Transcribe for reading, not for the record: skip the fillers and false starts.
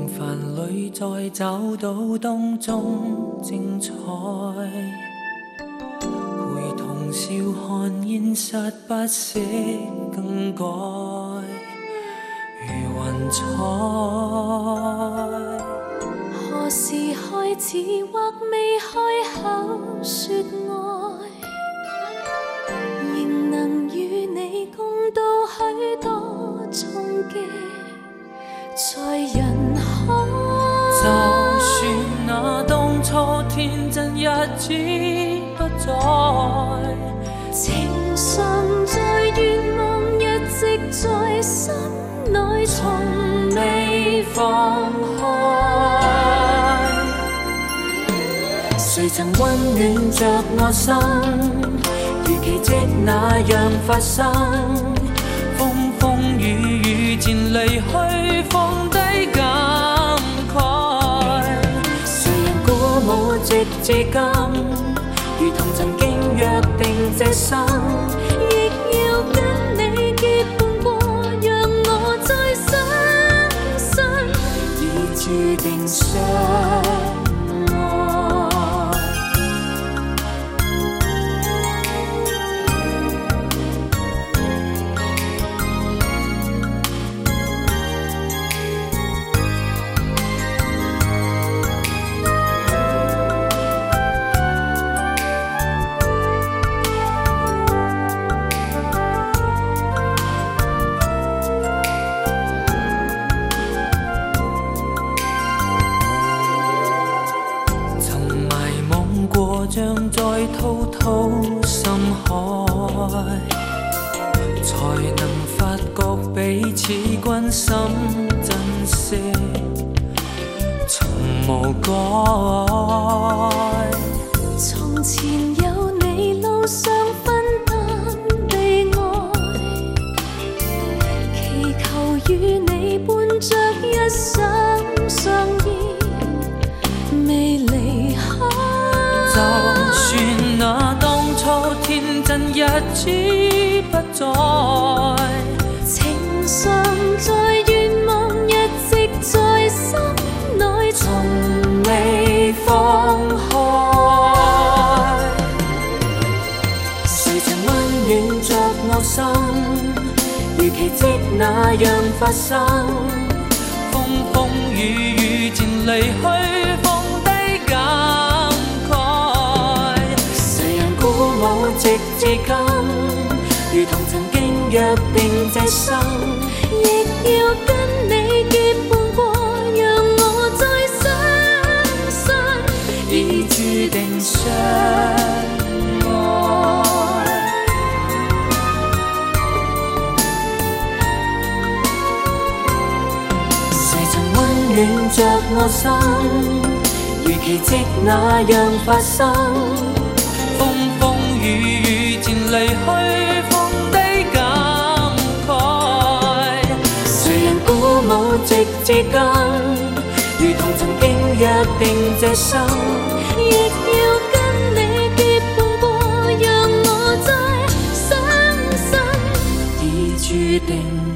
平凡里再找到当中精彩，陪同笑看现实不惜更改，如云彩。 何时开始或未开口说爱，仍能与你共度许多冲击，在人海。 就算那当初天真日子不再， 情深在愿望一直在心内，从未放开。 谁曾温暖着我心，如奇迹那样發生，風風雨雨漸離去，放低感慨。誰人鼓舞直至今，如同曾經約定這生， 亦要跟你結伴過，讓我再相信， 已注定相愛。像在滔滔深海，才能發覺彼此關心珍惜，從無改。 從前有你路上分擔悲哀，祈求與你伴着一生相依，未離開。 就算那當初天真日子不再， 情深在願望一直在心內， 從未放開。誰曾溫暖着我心，如奇蹟那樣發生，風風雨雨漸離去，放低感直至今，如同曾經約定這生， 亦要跟你結伴過，讓我再相信， 已注定相愛。誰曾溫暖着我心，如奇蹟那樣發生，雨雨漸離去，放低感慨。誰人鼓舞直至今，如同曾經約定這生， 亦要跟你結伴過，讓我再相信， 已注定。